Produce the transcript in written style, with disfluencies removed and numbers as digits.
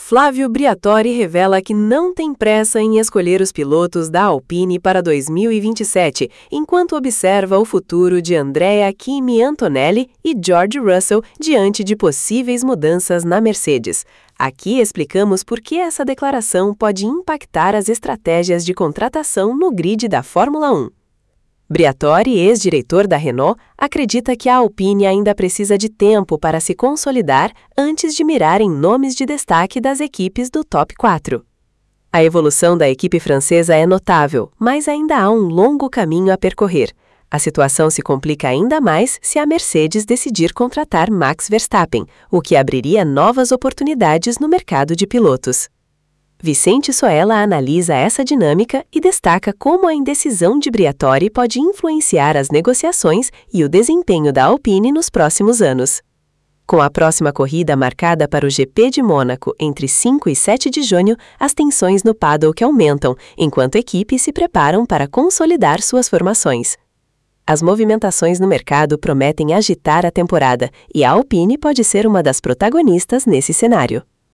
Flávio Briatore revela que não tem pressa em escolher os pilotos da Alpine para 2027, enquanto observa o futuro de Andrea Kimi Antonelli e George Russell diante de possíveis mudanças na Mercedes. Aqui explicamos por que essa declaração pode impactar as estratégias de contratação no grid da Fórmula 1. Briatore, ex-diretor da Renault, acredita que a Alpine ainda precisa de tempo para se consolidar antes de mirar em nomes de destaque das equipes do top 4. A evolução da equipe francesa é notável, mas ainda há um longo caminho a percorrer. A situação se complica ainda mais se a Mercedes decidir contratar Max Verstappen, o que abriria novas oportunidades no mercado de pilotos. Vicente Soela analisa essa dinâmica e destaca como a indecisão de Briatore pode influenciar as negociações e o desempenho da Alpine nos próximos anos. Com a próxima corrida marcada para o GP de Mônaco entre 5 e 7 de junho, as tensões no paddock aumentam, enquanto equipes se preparam para consolidar suas formações. As movimentações no mercado prometem agitar a temporada e a Alpine pode ser uma das protagonistas nesse cenário.